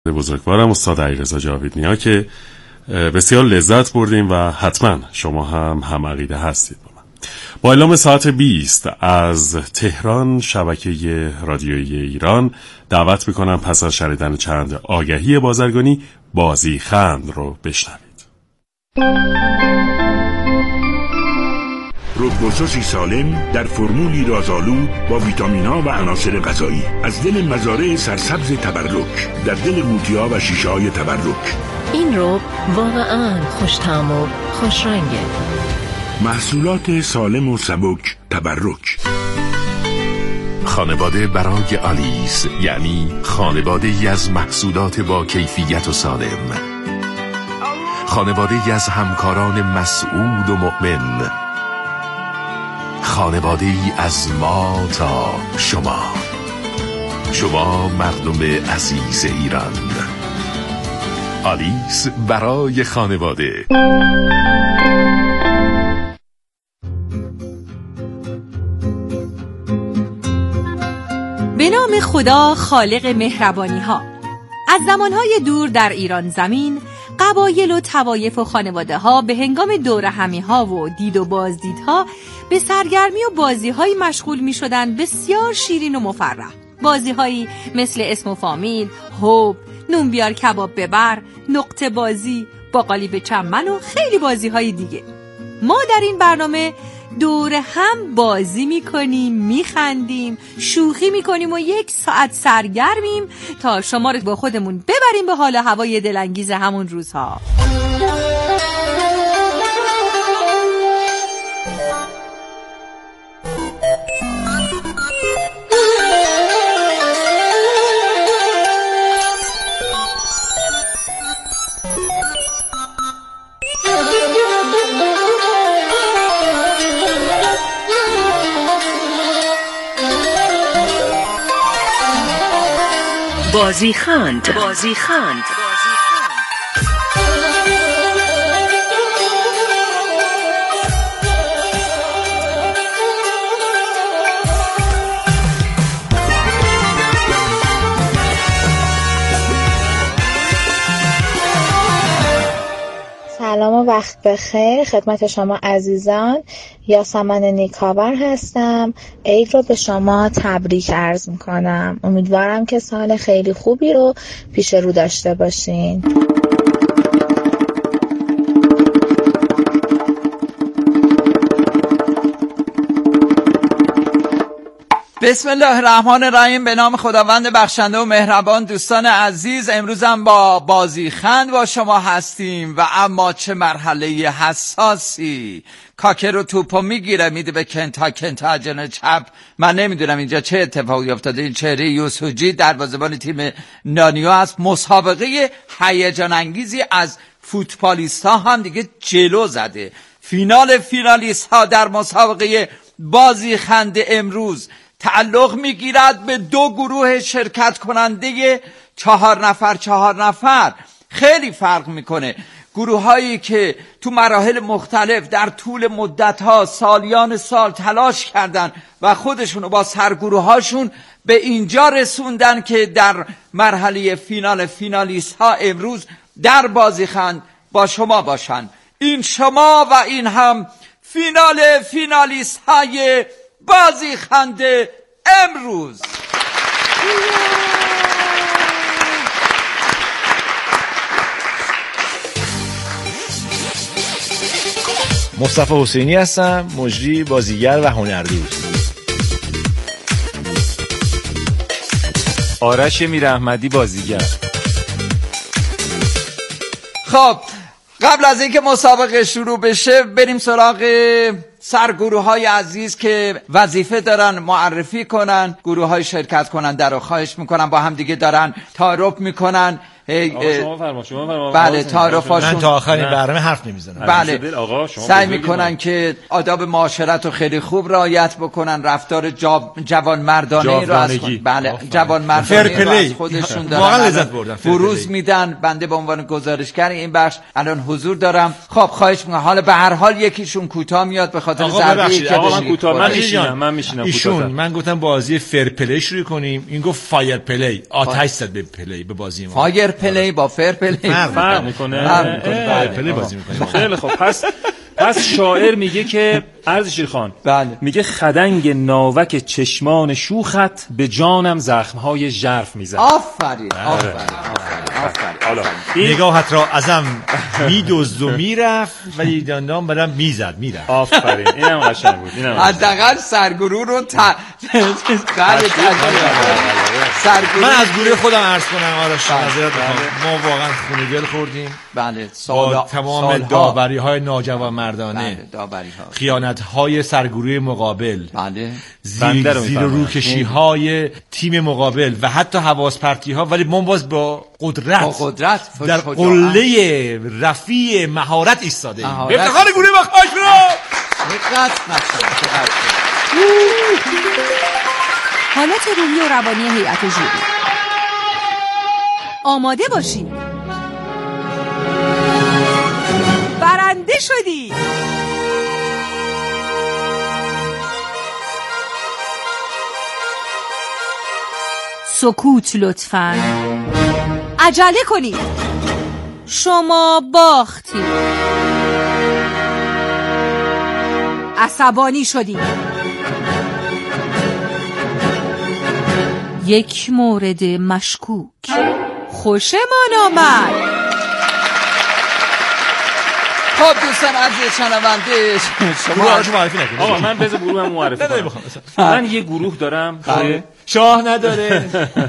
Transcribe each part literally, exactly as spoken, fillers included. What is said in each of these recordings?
بزرگوارم استاد علیرضا جاویدنیا که بسیار لذت بردیم و حتما شما هم هم عقیده هستید. با اعلام ساعت بیست از تهران شبکه رادیویی ایران دعوت میکنم پس از شنیدن چند آگهی بازرگانی بازی خند رو بشنوید. رودگوسوسی سالم در فرمولی رازآلود با ویتامین‌ها و عناصر غذایی از دل مزارع سرسبز تبرک در دل قوطی‌ها و شیشه‌های تبرک. این رب واقعاً خوش‌طعم و خوش‌رنگه. محصولات سالم و سبک تبرک. خانواده برای آلیس، یعنی خانواده ای از محصولات با کیفیت و سالم، خانواده ای از همکاران مسئول و مؤمن، خانواده ای از ما تا شما، شما مردم عزیز ایران. آلیس برای خانواده. به نام خدا خالق مهربانی ها. از زمانهای دور در ایران زمین قبایل و طوایف و خانواده ها به هنگام دور همی ها و دید و بازدیدها به سرگرمی و بازی های مشغول می شدن بسیار شیرین و مفرح. بازی هایی مثل اسم و فامیل، هوب، نون بیار کباب ببر، نقطه بازی، باقالی به چمن و خیلی بازی های دیگه. ما در این برنامه دور هم بازی میکنیم، میخندیم، شوخی میکنیم و یک ساعت سرگرمیم تا شما رو با خودمون ببریم به حال هوای دلانگیز همون روزها. بازی خند بازی خند سلام و وقت بخیر خدمت شما عزیزان. یاسمن نیکاور هستم. عید رو به شما تبریک عرض میکنم. امیدوارم که سال خیلی خوبی رو پیش رو داشته باشین. بسم الله الرحمن الرحیم. به نام خداوند بخشنده و مهربان. دوستان عزیز، امروزم با بازی خند با شما هستیم و اما چه مرحله حساسی. کاکر رو توپو میگیره میده به کنتا، کنتا جنه چپ. من نمیدونم اینجا چه اتفاقی افتاده. این چهره یوسوجی دروازه‌بان تیم نانیو هست. مسابقه هیجان انگیزی از فوتبالیست ها هم دیگه جلو زده. فینال فینالیست ها در مسابقه بازی خند امروز تعلق میگیرد به دو گروه شرکت کننده چهار نفر چهار نفر. خیلی فرق میکنه. گروه هایی که تو مراحل مختلف در طول مدت ها سالیان سال تلاش کردن و خودشونو با سرگروه هاشون به اینجا رسوندن که در مرحله فینال فینالیست ها امروز در بازی خند با شما باشن. این شما و این هم فینال فینالیست های بازی خند امروز. مصطفی حسینی هستم، مجری، بازیگر و هنردوست. آرش میراحمدی، بازیگر. خب قبل از اینکه مسابقه شروع بشه بریم سراغ سرگروه های عزیز که وظیفه دارن معرفی کنن. گروه های شرکت کننده رو خواهش میکنن با هم دیگه دارن تعارف میکنن. آقا شما فرما شما فرما. بله تعارفاشون من تا آخرین برنامه حرف نمیزنم. بله سعی میکنن که آداب معاشرت رو خیلی خوب رعایت بکنن. رفتار جوان مردانه رو از خود... بله جوان مردانه رو از خودشون دارن. واقعا لذت بردم. بروز میدن. بنده به عنوان گزارشگر این بخش الان حضور دارم. خب خواهش میکنم حالا به هر حال یکیشون کوتاه میاد به خاطر ضربه‌ای که من کوتاه من میشینم من میشینم ایشون من گفتم بازی فر پلی شروع کنیم، این گفت فایر پلی، آتش زد به پلی به بازی ما. فایر پلی با فر پلی فرق میکنه. فر پلی بازی میکنه. خیلی خب پس پس شاعر میگه که عرض شیرخان بله. میگه خدنگ ناوک چشمان شوخت به جانم زخمهای ژرف میزد. آفرین آفرین آفرین. حالا نگاهت را ازم میدزد و میرفت ولی دندان برام میزد میرفت. آفرین اینم قشنگ بود. اینم حداقل سرگروه رو تا سرگروه. من از گروه خودم عرض کنم آرش معذرت میخوام، ما واقعا خون دل خوردیم. بله با تمام داوری های ناجوان مردانه، بله داوری ها، خیانت های سرگروه مقابل، بله زیر, زیر روکشی های تیم مقابل و حتی حواس پرتی ها، ولی ما باز با قدرت, با قدرت در قله رفیع مهارت ایستاده ایم. افتخار گروه ما خواهش برو دقت نکنید. حالت روحی و روانی هیئت جوری. آماده باشید. برنده شدی. سکوت لطفاً. عجله کنید. شما باختید. عصبانی شدید. یک مورد مشکوک. خوشمان آمد. خب دوستان عزیز شنونده شما رو معرفی نکنید. آقا من بذار گروه هم معرفی کنم. من یه گروه دارم که شاه نداره.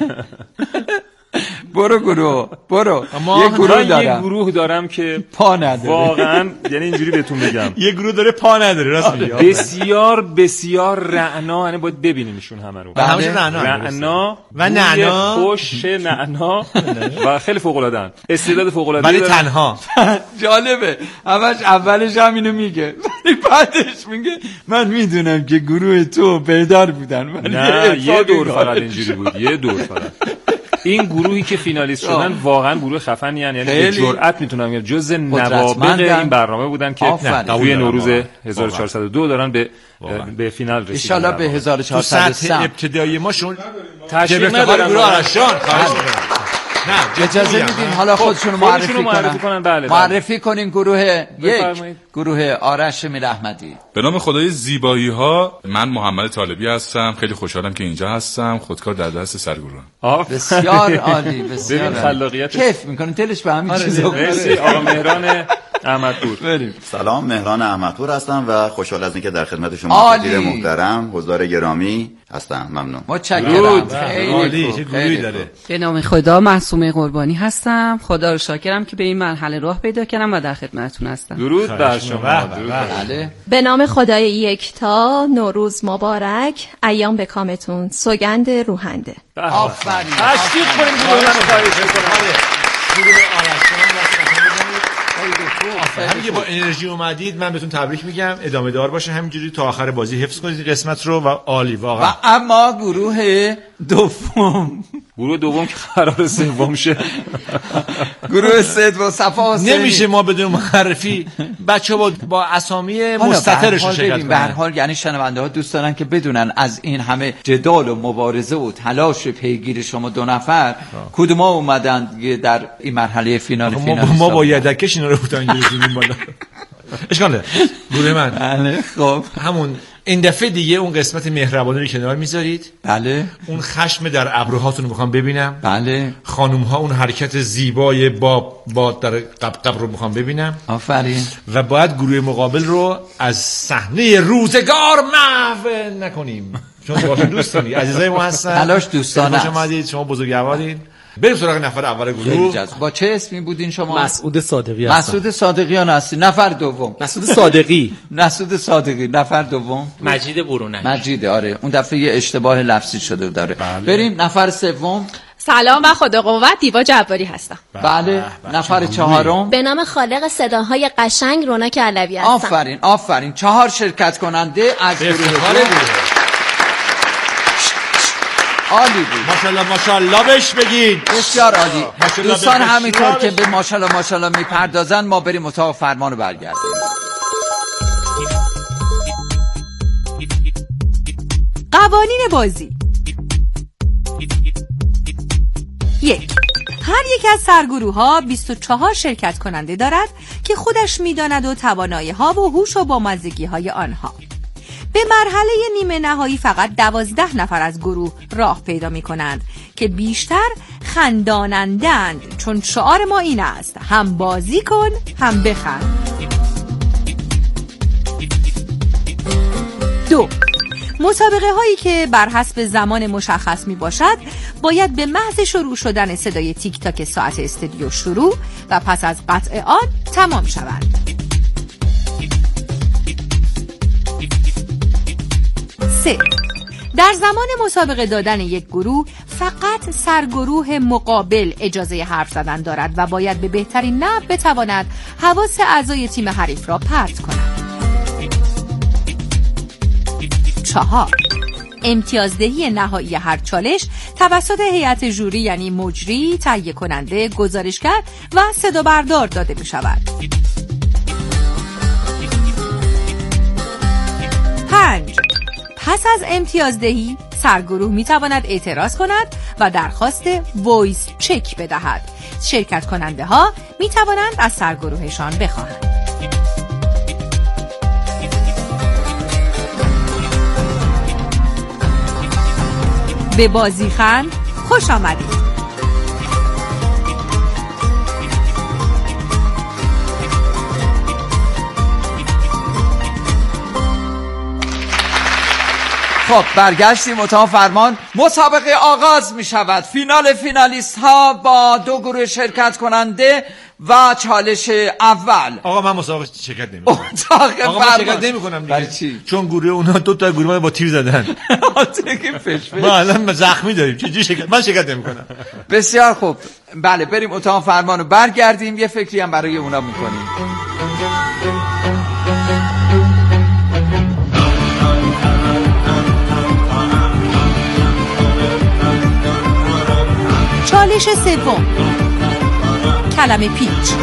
برو گروه برو. یه گروه دارم یه گروه دارم که پا نداره. واقعا یعنی اینجوری بهتون میگم یه گروه داره پا نداره. راست میگی. بسیار بسیار رعنا، یعنی باید ببینیمشون همه رو. همش رعنا رعنا و نعنا، خوش نعنا و خیلی فوق العاده ان. استعداد فوق العاده ولی تنها. جالبه همش اولش هم اینو میگه ولی بعدش میگه من میدونم که گروه تو بیدار بودن. نه یه دور فقط اینجوری بود، یه دور فقط. این گروهی که فینالیست شدن واقعا گروه خفنی ان، یعنی به جرئت میتونم بگم جزء نوابغ این برنامه بودن که توی نوروز هزار و چهارصد و دو دارن به به فینال رسیدن. ان شاء الله به هزار و چهارصد و سه ابتدایی ما شون تشریف ندارن گروه آرشان. نه اجازه میدین حالا خودشون معرفی کنن. بله معرفی کنین گروه یک، گروه آرش میراحمدی. به نام خدای زیبایی ها، من محمد طالبی هستم. خیلی خوشحالم که اینجا هستم. خودکار در دست سرگروه. بسیار عالی، بسیار خلاقیت. کیف میکنین دلش به همین چیزا. مرسی آقا مهران احمدپور. بریم. سلام، مهران احمدپور هستم و خوشحال از اینکه در خدمت شما وزیر محترم، حضار گرامی هستم. ممنون. متشکرم. عالی، چه گروهی داره. به نام خدا معصومه قربانی هستم. خدا رو شاکرم که به این مرحله راه پیدا کردم و در خدمتتون هستم. درود بر شما. بله. به نام خدای یکتا، نوروز مبارک، ایام به کامتون، سوگند روحنده. آفرین. تشویق کنیم گروه منو خواهش می‌کنم. گروه آرشان همین با انرژی اومدید، من بهتون تبریک میگم. ادامه دار باشه همینجوری تا آخر بازی، حفظ کنید این قسمت رو و عالی واقعا. و اما گروه دوم گروه دوم که قرار سوم شه. گروه سوم صفا حسینی. نمیشه ما بدون معرفی بچه‌ها با با اسامی مستترش شرکت کنن. به هر حال یعنی شنونده ها دوست دارن که بدونن از این همه جدال و مبارزه و تلاش پیگیر شما دو نفر کدوم ها اومدن در این مرحله فینال فینال. ما با یدکش اینا رو بودن گرفتیم بالا. اشکال گروه من. بله خب همون این دفعه دیگه اون قسمت مهربانی رو کنار میذارید. بله. اون خشم در ابروهاتون رو میخوام ببینم. بله. خانوم ها اون حرکت زیبای با با در قبقب رو میخوام ببینم. آفرین. و باید گروه مقابل رو از صحنه روزگار محو نکنیم. چون باهاتون دوست داریم. عزیزای ما هستن. تلاش دوستانه است. شما اومدید، شما بزرگوارید. بریم سراغ نفر اول گروه. با چه اسمی بودین شما؟ مسعود صادقی هستم. مسعود صادقیان هستی. نفر دوم. مسعود صادقی. مسعود صادقی. نفر دوم. مجید برونک. مجید. آره اون دفعه یه اشتباه لفظی شده داره. بله. بریم نفر سوم. سلام و خدا قوت، دیوا جباری هستم. بله, بله. نفر چهارم. به نام خالق صداهای قشنگ رونک علوی هستم. آفرین آفرین. چهار شرکت کننده از گروه عالی بود. ماشاءالله ماشاءالله بهش بگید. بسیار عالی. دوستان همینطور که به ماشاءالله ماشاءالله میپردازن، ما بریم اتاق فرمان رو برگردیم. قوانین بازی. یک، هر یک از سرگروه ها بیست و چهار شرکت کننده دارد که خودش میداند و توانایی ها و هوش و بامزگی های آنها. به مرحله نیمه نهایی فقط دوازده نفر از گروه راه پیدا می کنند که بیشتر خندانندند، چون شعار ما این است: هم بازی کن هم بخند. دو، مسابقه هایی که بر حسب زمان مشخص می باشد باید به محض شروع شدن صدای تیک تاک ساعت استودیو شروع و پس از قطع آن تمام شوند. سه، در زمان مسابقه دادن یک گروه فقط سرگروه مقابل اجازه حرف زدن دارد و باید به بهترین نحو بتواند حواس اعضای تیم حریف را پرت کند. چهار، امتیازدهی نهایی هر چالش توسط هیئت ژوری یعنی مجری، تهیه کننده، گزارشگر و صدا بردار داده می شود. پنج، پس از امتیازدهی سرگروه می تواند اعتراض کند و درخواست وایس چک بدهد. شرکت کننده ها می توانند از سرگروهشان بخواهند. به بازیخند خوش آمدید. خب برگشتیم اتاق فرمان. مسابقه آغاز می شود. فینال فینالیست ها با دو گروه شرکت کننده و چالش اول. آقا من مسابقه شرکت نمی کنم. اتاق آقا من شرکت نمی کنم دیگه. چی؟ چون گروه اونا دو تا گروه با تیر زدن. ما الان زخمی داریم. چجوری شرکت؟ من شرکت نمی کنم. بسیار خوب. بله بریم اتاق فرمان رو برگردیم، یه فکری هم برای اونا میکنیم. چالش سوم، کلمه پیچ.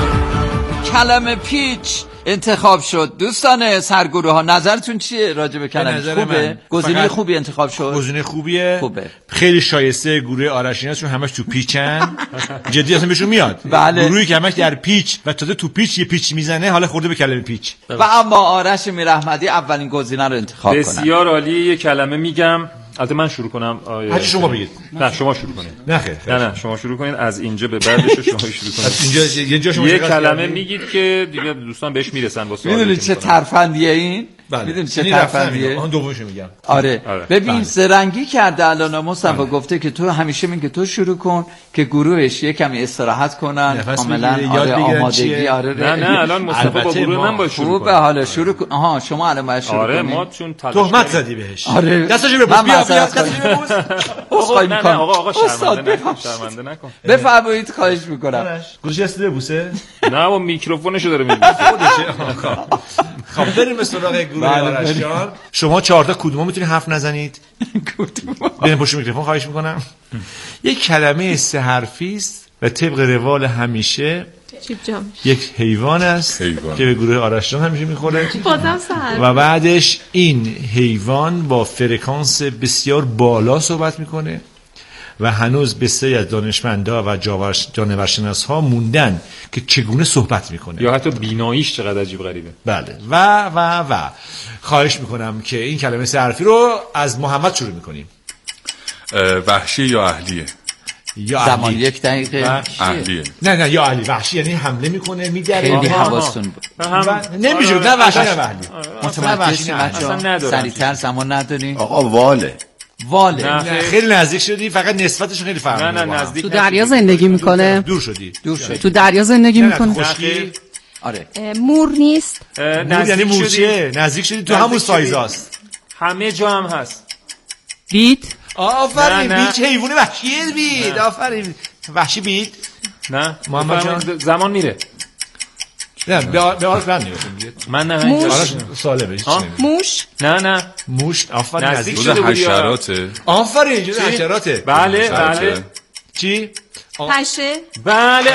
کلمه پیچ انتخاب شد. دوستان سرگروه ها نظرتون چیه راجع به کلمه؟ خوبه؟ گزینه خوبی انتخاب شد. گزینه خوبیه. خوبه. خیلی شایسته گروه آرشین است چون همش تو پیچن. جدی اصلا بهشون میاد. بله. گروهی که همش در پیچ و تازه تو پیچ یه پیچ میزنه حالا خورده به کلمه پیچ. و اما آرش میرحمدی اولین گزینه رو انتخاب کنه. بسیار عالی. یه کلمه میگم. البته من شروع کنم. هرچی شما بگید. نه شما شروع کنید. نه خیر. نه نه شما شروع کنید. از اینجا به بعدش شما شروع کنید. از اینجا یه جا شما یه کلمه میگید که دیگه دوستان بهش میرسن با سوال. میدونید چه ترفندیه این؟ بله. میدونید چه ترفندیه؟ اون دومشو میگم. آره. آره. ببین بله. زرنگی کرده الان مصطفی گفته که تو همیشه میگه تو شروع کن که گروهش یه کمی استراحت کنن کاملا. آره آمادگی. آره نه نه الان مصطفی با گروه من باید شروع خوبه. حالا شروع کن. آها شما الان باید شروع کنید. آره ما چون تهمت زدی بهش. آره دستاشو ببوس. بیا بیا دستاشو ببوس. آقا نه نه آقا آقا شرمنده نکن شرمنده نکن. بفرمایید خواهش میکنم. گوشی است ببوسه. نه و میکروفونشو داره میبوسه خودشه. خب بریم به سراغ گروه آرشیان. شما چهار تا کدوم میتونید حرف نزنید؟ بریم پشت میکروفون خواهش میکنم. یک کلمه سه حرفی است و طبق روال همیشه یک حیوان است حیوان. که به گروه آرشیان همیشه میخوره و بعدش این حیوان با فرکانس بسیار بالا صحبت میکنه و هنوز بسیاری از دانشمندا و جانورشناس ها موندن که چگونه صحبت میکنه یا حتی بیناییش چقدر عجیب غریبه. بله و و و خواهش میکنم که این کلمه سه حرفی رو از محمد شروع میکنیم. وحشی یا اهلیه؟ یا زمان اهلی. یک دقیقه. اهلیه. نه نه یا اهلی. وحشی یعنی حمله میکنه میگره. خیلی حواستون بود. نمیشه نه وحشی نه اهلی. متوجه بچه‌ها سریعتر زمان نداریم. آقا واله. واله. نه خیلی نزدیک شدی فقط نسبتش خیلی فرق نه نه نزدیک. تو دریا زندگی میکنه. دور شدی. دور شدی. تو دریا زندگی میکنه. خشکی. آره. مور نیست. مور یعنی مورچه. نزدیک شدی تو همون سایزاست. همه جا هم هست. بید. آفرین بید حیوان وحشیه بید. آفرین وحشی بید. نه محمد جان زمان میره. نه به آرش رن نمی‌کنم دیگه. من نه موش. آرش سالمه. موش. نه نه موش آفرین نزدیک جزء شده بودی. حشراته. آفرین جزء حشراته. بله بله. چی؟ پشه. بله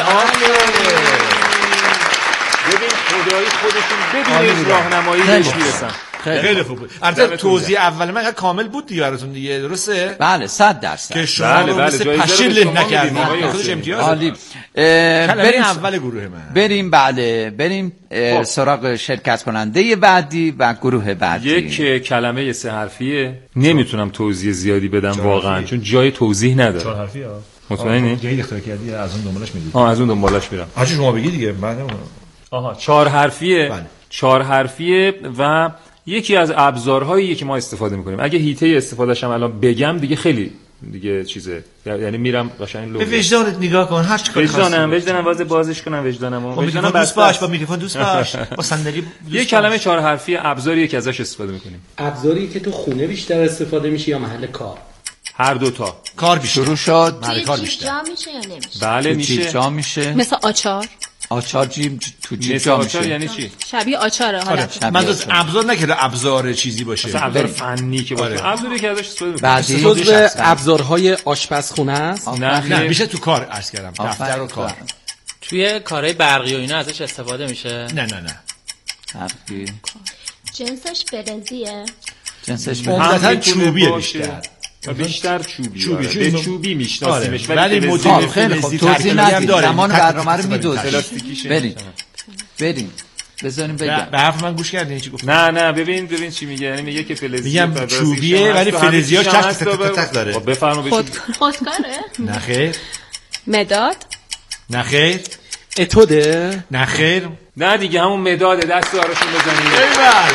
آفرین. ببین خدایی خودشون بدون راهنمایی بهش میرسن. خیلی خوب بود. البته توضیح اول من کامل بود دیگه براتون دیگه، درسته؟ بله صد درصد که شما بله بله پشیل نکردید خودش امتیاز. عالی. بریم اول گروه من. بریم بله بریم سراغ شرکت کننده بعدی و گروه بعدی. یک کلمه سه حرفیه، نمیتونم توضیح زیادی بدم واقعا چون جای توضیح نداره. چهار حرفیه ها. مطمئنی؟ جایی اختراع کردی از اون دنبالش میدید. آه از اون دنبالش میرم. هر چی شما بگی دیگه من. آها چهار حرفیه. بله. چهار حرفیه و یکی از ابزارهایی که ما استفاده میکنیم. اگه هیته استفادهش هم الان بگم دیگه خیلی دیگه چیزه، یعنی میرم قشنگ لو. به وجدانت نگاه کن، هر چی کاری خاصی. وجدانم وجدانم واز بازش کنم وجدانمو. وجدانم دوست باش، با میکروفون دوست باش، با صندلی. یه کلمه چهار حرفی ابزاریه که ازش استفاده میکنیم. ابزاری که تو خونه بیشتر استفاده میشه یا محل کار؟ هر دو تا. کار بیشتر شروع شد. محل کار بیشتر. جا میشه یا نمیشه؟ بله میشه. جا میشه. مثل آچار. آچار جیم تو جیب جا میشه. یعنی چی؟ شبیه آچاره حالا. من دوست ابزار نکرده ابزار چیزی باشه. مثلا ابزار فنی که باشه. ابزاری که ازش استفاده می‌کنیم. بعدی جزء ابزارهای آشپزخونه است. نه نه بیشتر تو کار عرض کردم. دفتر و کار. توی کارهای برقی و اینا ازش استفاده میشه؟ نه نه نه. حرفی. جنسش فلزیه. جنسش فلزی چوبیه بیشتر. بیشتر چوبی چوبی آره. به چوبی میشناسیمش ولی مدل خیلی خوب توضیح ندید زمان برنامه رو میدوزه. بریم بریم بذاریم بگم. به حرف من گوش کردین چی گفتم؟ نه نه ببین ببین چی میگه، یعنی میگه که فلزی میگم چوبیه ولی فلزیاش تک تک تک داره. خب بفرما بشین. خودکاره؟ نه خیر. مداد؟ نه خیر. اتوده؟ نه خیر. نه دیگه همون مداده، دست آرشون بزنید. ایول.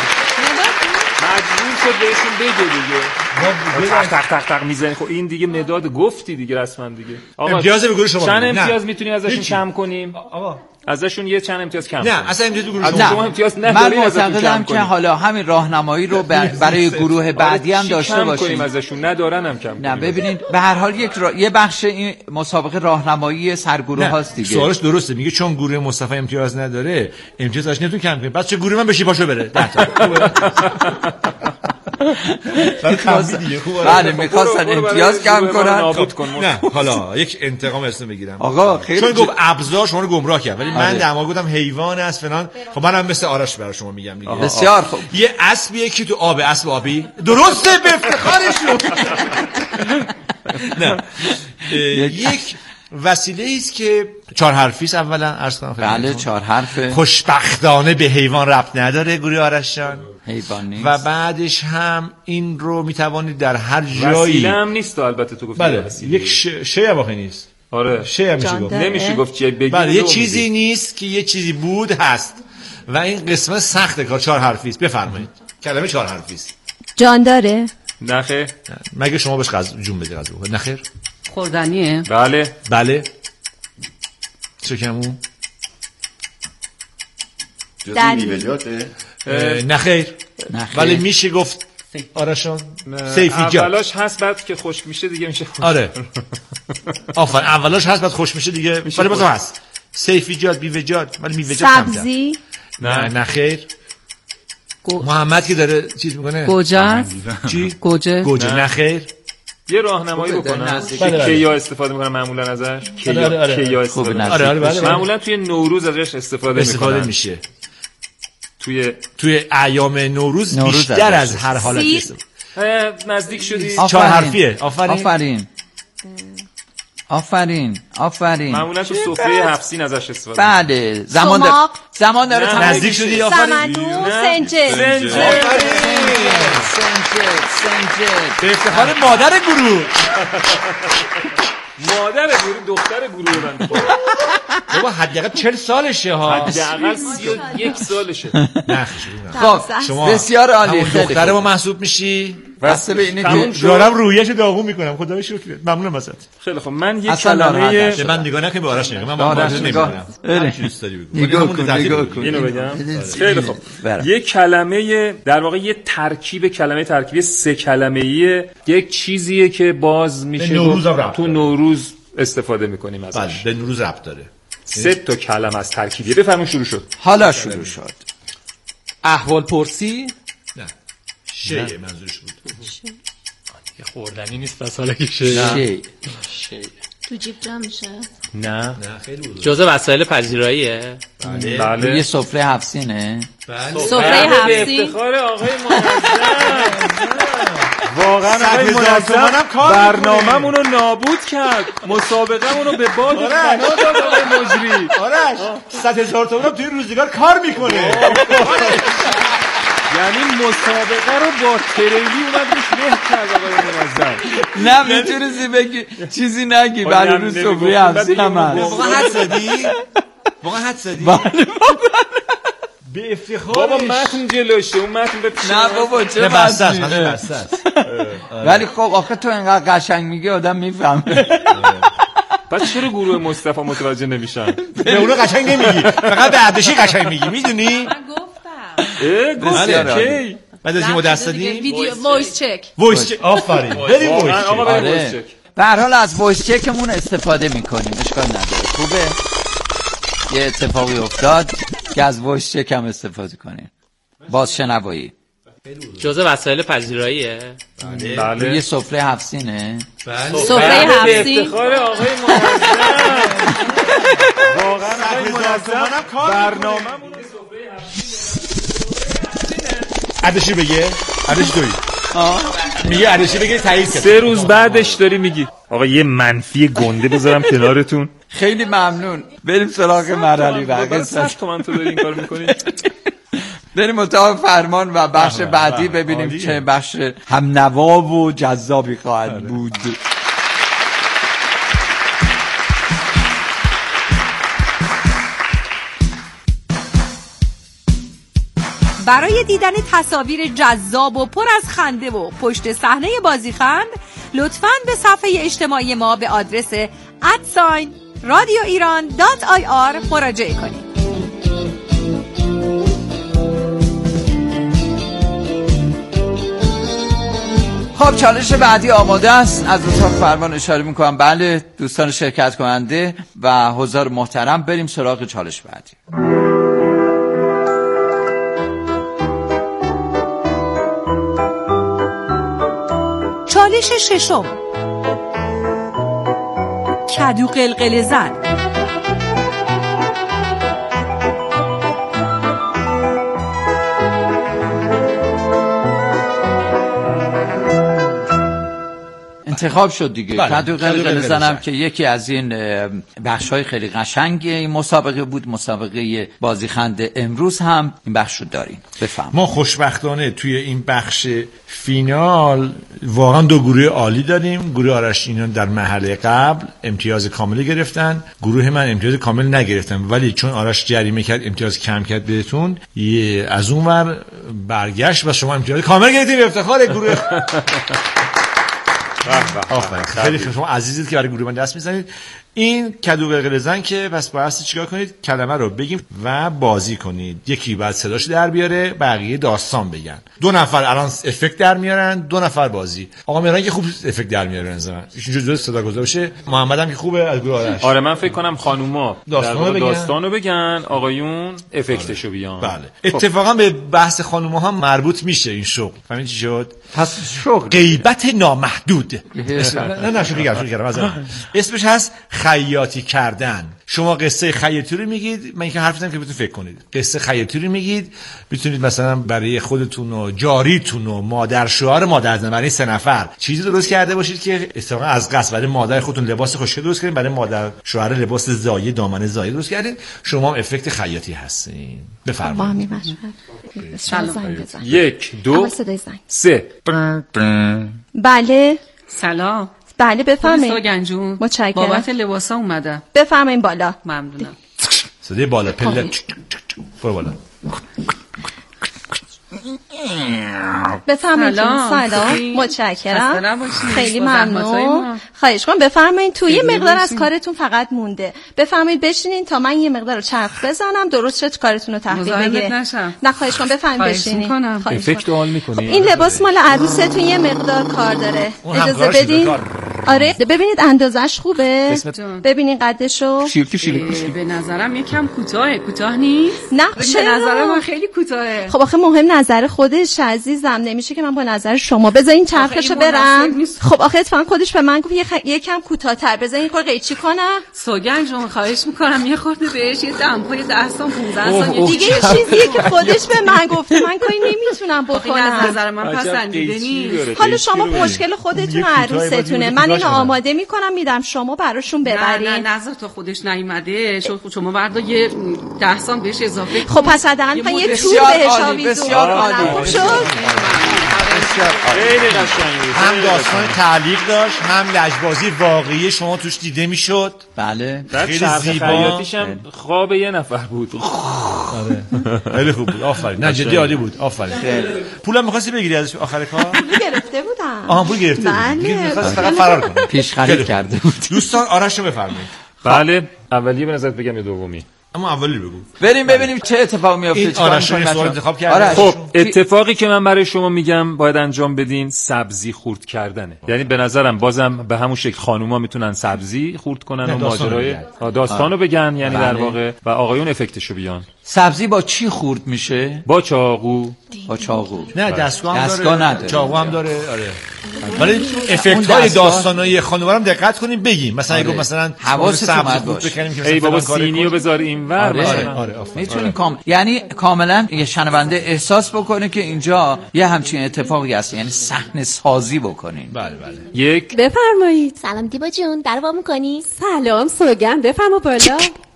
مجبور شد بهشون بگه دیگه. تق تق تق تق میزنی. خب این دیگه مداد گفتی دیگه رسما دیگه. آقا امتیاز به گروه شما. چند امتیاز میتونیم ازشون کم کنیم؟ آقا ازشون یه چند امتیاز کم کنیم. نه اصلا امتیاز به گروه شما امتیاز نداریم. من معتقدم که حالا همین راهنمایی رو برای گروه بعدی هم داشته باشیم. کنیم ازشون ندارن هم کم. نه ببینید به هر حال یک را... یه بخش این مسابقه راهنمایی سرگروه هاست دیگه. سوالش درسته، میگه چون گروه مصطفی امتیاز نداره امتیازش نمیتون کم کنیم. بس چه گروه من بشی پاشو بره. ده تا. بله میخواستن امتیاز کم کنن. نه حالا یک انتقام اسم بگیرم آقا خیلی چون گفت ابزار شما رو گمراه کرد ولی من در واقع گفتم حیوان است فلان. خب منم مثل آرش برای شما میگم دیگه. بسیار خوب. یه اسبیه که تو آب، اسب آبی. درسته به افتخارشون. نه یک وسیله است که چهار حرفی است. اولا عرض کنم بله چهار حرفه. خوشبختانه به حیوان ربط نداره گروه آرش جان. حیوان نیست. و بعدش هم این رو میتوانید در هر جایی. وسیله هم نیست البته تو گفتی. بله یک شی هم واقعا نیست. آره شی هم میشه گفت. نمیشه گفت چی بگی. بله یه چیزی نیست که یه چیزی بود هست و این قسمت سخته کار. چهار حرفی است. بفرمایید. کلمه چهار حرفی است. جان داره؟ نه خیر. مگه شما بهش غذا جون بدی غذا بخوره. نه خیر. خوردنیه؟ بله بله. چه کمون؟ جزئی میوه‌جاته؟ نه خیر. ولی میشه گفت آرشان سیفیجات. اولاش هست بعد که خشک میشه دیگه میشه. آره آفرین اولاش هست بعد خشک میشه دیگه. ولی بازم هست سیفیجات بیوه‌جات ولی میوه‌جات کمتر. سبزی؟ نه نه خیر. محمد که داره چیز میکنه گوجه. چی؟ گوجه. گوجه نه خیر. یه راهنمایی بکنم که یا استفاده میکنم معمولا ازش که یا استفاده آره آره بله معمولا توی نوروز ازش استفاده استفاده میشه. توی توی ایام نوروز, نوروز بیشتر از هر حالتی استفاده. نزدیک شدی. چهار حرفیه. آفرین آفرین آفرین آفرین. معمولا تو سفره هفت سین ازش استفاده. بله زمان داره زمان داره نزدیک شدی. آفرین. سمنو سنجد. سنجد سنجد. به افتخار مادر گروه. مادر گروه دختر گروه من. بابا حداقل چهل سالشه ها. حداقل سی و یک سالشه. نه خب شما بسیار عالی. دختر ما محسوب میشی. واسه به اینه دارم رویشو داغون میکنم. خدا رو شکر. ممنونم ازت. خیلی خب من یک کلمه به من نگاه نکن به آرش نگاه. من با آرش نمی‌کنم. هر چی دوست داری بگو. نگاه کن نگاه کن. اینو بگم. خیلی خب یک کلمه در واقع یه ترکیب کلمه ترکیبی سه کلمه‌ایه. یک چیزیه که باز میشه تو نوروز استفاده میکنیم ازش. بله به نوروز ربط داره. سه تا کلمه از ترکیبیه. بفرمایید شروع شد. حالا شروع شد. احوال پرسی؟ نه شی منظورش بود. دیگه خوردنی نیست پس حالا که شی. شی تو جیب جا میشه. نه نه خیلی بود. جزء وسایل پذیراییه؟ بله. بله. یه سفره هفت سینه؟ بله. سفره هفت سین. افتخار آقای منظم. واقعا آقای منظم برنامه‌مون رو نابود کرد. مسابقه‌مون رو به باد فنا داد آقای مجری. آرش صد هزار تومان توی روزگار کار میکنه. یعنی مسابقه رو با تریلی اومد روش له کرد آقای منظم. نه میتونستی بگی چیزی نگی برای روز سفره هفت سین هم هست. واقعا حد زدی؟ واقعا حد زدی؟ به افتخارش بابا متن جلوشه اون متن به نه بابا چه متن ولی خب آخه تو اینقدر قشنگ میگی آدم میفهمه. پس چرا گروه مصطفی متوجه نمیشن؟ به اونو قشنگ نمیگی، فقط به عدشی قشنگ میگی، میدونی؟ من گفتم اه گفت کی؟ بعد از این ما دست دادیم ویدیو وایس چک وایس چک آفرین بریم وایس چک. آقا بریم وایس چک. به هر حال از وایس چکمون استفاده میکنیم، اشکال نداره. خوبه یه اتفاقی افتاد که از وایس چک هم استفاده کنیم. باز شنوایی جزء وسایل پذیراییه؟ بله. بله. یه سفره هفت سینه؟ بله. سفره هفت سین. افتخار آقای منظم. واقعا آقای منظم برنامه‌مون رو سفره هفت سینه. عدشی بگه؟ عدشی دوی. میگه عدشی بگه تایید کرد. سه روز بعدش داری میگی آقا یه منفی گنده بذارم کنارتون. خیلی ممنون. بریم سراغ مرحله بعدی. صد تومن تو داری این کار میکنی؟ بریم اتاق فرمان و بخش بعدی ببینیم چه بخش هم نوا و جذابی خواهد بود. برای دیدن تصاویر جذاب و پر از خنده و پشت صحنه بازیخند لطفاً به صفحه اجتماعی ما به آدرس ات رادیو ایران دات آی آر مراجعه کنید. خب چالش بعدی آماده است. از اتاق فرمان اشاره میکنم بله دوستان شرکت کننده و حضار محترم بریم سراغ چالش بعدی. چالش ششم، کدو قلقل زن. انتخاب شد دیگه. کدو قلقل زنم که یکی از این بخش‌های خیلی قشنگ این مسابقه بود. مسابقه بازیخند امروز هم این بخش رو داریم. بفهم. ما خوشبختانه توی این بخش فینال واقعا دو گروه عالی داریم. گروه آرش اینان در مرحله قبل امتیاز کامل گرفتن، گروه من امتیاز کامل نگرفتم، ولی چون آرش جریمه کرد امتیاز کم کرد بهتون، یه از اون ور برگشت و شما امتیاز کامل گرفتید. به افتخار گروه آفرین. خیلی شما عزیزید که برای گروه من دست میزنید. این کدو قلقل زن که پس باید چیکار کنید؟ کلمه رو بگیم و بازی کنید. یکی بعد صداش در بیاره، بقیه داستان بگن. دو نفر الان افکت در میارن، دو نفر بازی. آقا مهران که خوب افکت در میاره نظرم. اینجوری جزء صدا گذار بشه. محمد هم که خوبه از گروه آرش. آره من فکر کنم خانوما داستانو بگن. داستانو بگن، آقایون افکتشو بیان. بله. اتفاقا به بحث خانوما هم مربوط میشه این شغل. فهمید چی شد؟ پس شغل غیبت نامحدود. نه نه شوخی کردم، شوخی کردم. اسمش هست خیاطی کردن. شما قصه خیاطی رو میگید، من اینکه حرف میزنم که بتونید فکر کنید. قصه خیاطی رو میگید، میتونید مثلا برای خودتون و جاریتون و مادر شوهر مادر زن برای سه نفر چیزی درست کرده باشید که اتفاقا از قصد برای مادر خودتون لباس خوشگل درست کردین، برای مادر شوهر لباس زایی دامنه زایی درست کردین. شما هم افکت خیاطی هستین. بفرمایید. یک دو سه. بله سلام. بله بفرمایید. سوگنجون متشکرم. بابت لباسا اومدم. بفرمایید بالا. ممنونم. صدای بالا پله. برو بالا. بفرمایید. سلام. متشکرم. خیلی ممنون. خواهش کنم بفرمایید. توی یه مقدار از کارتون فقط مونده. بفرمایید بشینین تا من یه مقدار چرخ بزنم درست شد کارتون رو تحویل بگیرید. نه خواهش کنم بفرمایید بشینین. افکت حال می‌کنی. این لباس مال عروستون یه مقدار کار داره. اجازه بدین. آره ببینید اندازش خوبه. ببینین قدشو. شیرکی شیرکی به نظرم یکم کوتاهه. کوتاه نیست؟ نه به نظر من خیلی کوتاهه. خب آخه مهم نظر خودش عزیزم، نمیشه که من با نظر شما بذارین چرخشو برم. خب آخه اتفاقا خودش به من گفت یکم کوتاه‌تر بذارین کار قیچی کنم. سوگن جون خواهش میکنم یه خورده بهش یه دمپای دستام پونزده ثانیه دیگه این چیزیه که خودش به من گفته، من کاری نمیتونم بکنم. از نظر من پسندیده نیست. حالا شما مشکل خودتون عروستونه، من اینو آماده میکنم میدم شما براشون ببرین. نه نه نظر تو خودش نیومده، شما بردا یه ده سام بهش اضافه. خب پس حداقل یه تور بهش آویزون کنم. خیلی قشنگه. هم داستان تعلیق داشت، هم لجبازی واقعی شما توش دیده میشد. بله. خیلی زیبا. خیاطیش هم خواب یه نفر بود. آره. خیلی خوب بود. آفرین. نه جدی عالی بود. آفرین. پولم می‌خواستی بگیری ازش آخر کار؟ پول گرفته بودم. آها پول گرفته بود. بله. فقط فرار کنه. پیش خرید کرده بود. دوستان آرش رو بفرمایید. بله. اولیه به نظر بگم یا دومی؟ اما اولی بگو. بریم ببینیم چه اتفاقی میفته. چه آرش سوال انتخاب کرده. خب اتفاقی که من برای شما میگم باید انجام بدین سبزی خورد کردنه. یعنی به نظرم بازم به همون شکل خانوما میتونن سبزی خورد کنن و ماجرای داستانو بگن، یعنی در واقع و آقایون افکتشو بیان. سبزی با چی خورد میشه؟ با چاقو. با چاقو. نه دستگاه هم دستگاه داره. نداره. چاقو هم داره. آره. ولی افکت های داستانای خانوما رو دقت کنیم بگیم. مثلا اگه مثلا حواستون اومد باشه. ای بابا سینیو بذار اینور. آره آره میتونین کام یعنی کاملا یه شنونده احساس بکنه که اینجا یه همچین اتفاقی هست، یعنی صحنه سازی بکنین. بله بله. یک بفرمایید. سلام دیبا جون، در وا می‌کنی؟ سلام سوگن، بفرما بالا.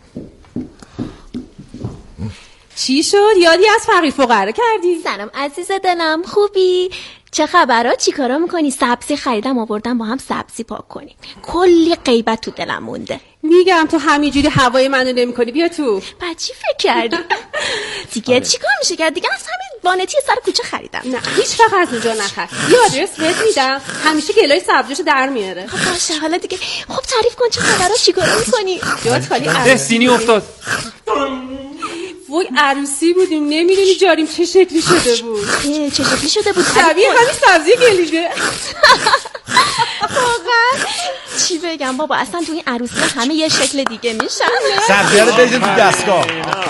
چی شد؟ یادی از فقیر فقرا کردی؟ سلام عزیز دلم، خوبی؟ چه خبرها؟ چی کارا میکنی؟ سبزی خریدم آوردم با هم سبزی پاک کنیم. کلی غیبت تو دلم مونده. میگم تو همینجوری هوای منو نمیکنی، بیا تو. بچی فکر کردی؟ دیگه چی کار میشه کرد؟ دیگه از همین وانتی سر کوچه خریدم. نه هیچ وقت از اونجا نخر. یه آدرس بهت میدم، همیشه گلای سبزیشو در میاره. خب باشه حالا دیگه. خب تعریف کن چه خبرها، چی کارا میکنی؟ جات خالی. ده سینی افتاد. وای عروسی بودیم نمیدونی جاریم چه شکلی شده بود. چه شکلی شده بود؟ شبیه همین سبزی گلیده. واقعا چی بگم بابا، اصلا تو این عروسی همه یه شکل دیگه میشن. سبزی رو بریزیم تو دستگاه.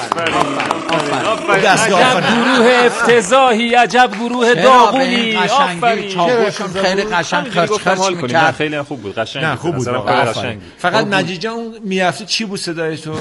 عجب گروه افتضاحی، عجب گروه داغونی. آفرین. چاقوشون خیلی قشنگ خرچ خرچ میکرد. خیلی خوب بود، قشنگ. نه خوب بود. فقط مجید جان اون میرفتی چی بود صدای تو؟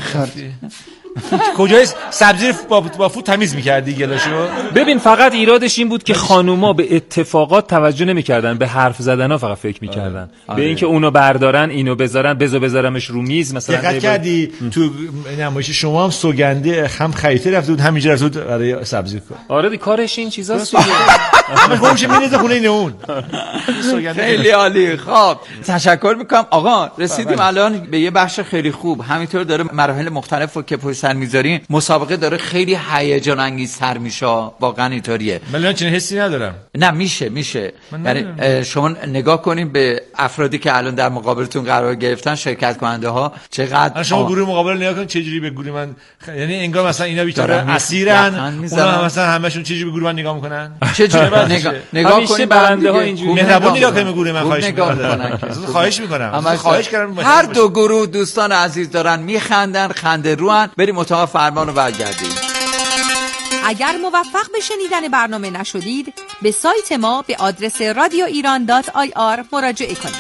کجای سبزی با با فوت تمیز می‌کردی گلاشو؟ ببین فقط ایرادش این بود که خانوما به اتفاقات توجه نمی‌کردن، به حرف زدن‌ها فقط فکر می‌کردن. به اینکه اونو بردارن، اینو بذارن، بذار بذارمش رو میز مثلا. دقت کردی تو نمایش شما هم سوگنده هم خریطه رفته بود، همینجا رفته بود برای سبزی کار. آره دی کارش این چیزاست. همه خودش می‌ریزه خونه این اون. خیلی عالی. خب تشکر می‌کنم آقا. رسیدیم الان به یه بخش خیلی خوب. همینطور داره مراحل مختلفو که پشت سر می‌ذارین، مسابقه داره خیلی هیجان انگیزتر میشه. واقعا اینطوریه. من چنین حسی ندارم. نه میشه میشه. یعنی شما نگاه کنین به افرادی که الان در مقابلتون قرار گرفتن، شرکت کننده ها چقدر. شما گروه مقابل نگاه کن چه جوری به گروه من خ... یعنی انگار مثلا اینا بیچاره اسیرن، اونا مثلا همشون چه جوری به گروه من نگاه میکنن. چه جوری نگاه نگاه کنین برنده ها اینجوری مهربون نگاه کنین گروه من. خواهش میکنم خواهش میکنم خواهش کردم. هر دو گروه دوستان عزیز دارن میخندن، خنده روان. بریم اتاق فرمان رو برگردیم. اگر موفق به شنیدن برنامه نشدید، به سایت ما به آدرس رادیو ایران دات آی آر مراجعه کنید.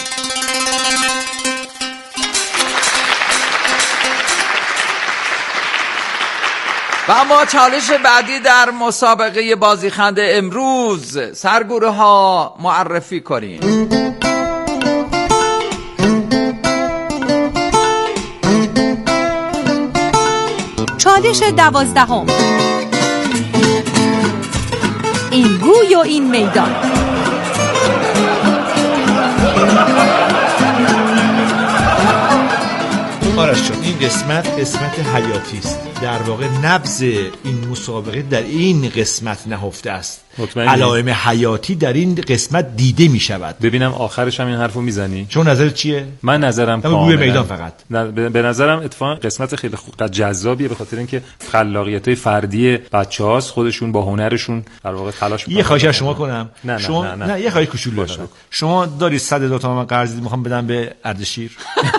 و اما چالش بعدی در مسابقه بازیخنده امروز، سرگروه ها معرفی کنین. چالش دوازدهم. این گوی و این میدان. آرش جان این قسمت قسمت حیاتی است. در واقع نبض این مسابقه در این قسمت نهفته است. علائم حیاتی در این قسمت دیده می شود. ببینم آخرش هم این حرفو میزنی. چون نظر چیه؟ من نظرم کاملا روی میدان فقط. به نظرم اتفاقا قسمت خیلی خوب جذابیه به خاطر اینکه خلاقیت‌های فردی بچه‌هاست، خودشون با هنرشون در واقع تلاش می‌کنن. یه خواهش از شما کنم. نه نه شما نه, نه. نه یه خواهش کوچولو دارم. شما داری صد هزار تومان من قرض می‌خوام بدم به اردشیر.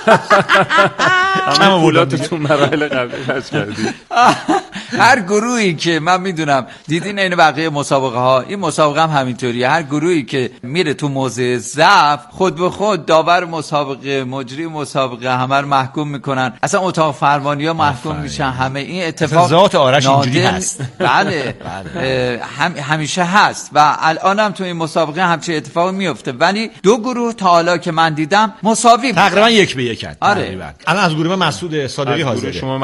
اما پولاتتون مراحل قبلی خرج کردی. هر گروهی که من میدونم دیدین این بقیه مسابقه ها، این مسابقه هم همینطوریه. هر گروهی که میره تو موضع ضعف خود به خود داور مسابقه، مجری مسابقه همه رو محکوم میکنن. اصلا اتاق فرمانی ها محکوم میشن. همه این اتفاق ذات آرش اینجوری هست. بله هم همیشه هست و الان هم تو این مسابقه همچین اتفاقی میفته. ولی دو گروه تا حالا که من دیدم مساوی تقریبا یک به یک. آره. الان از گروه مسعود صادقی حاضره.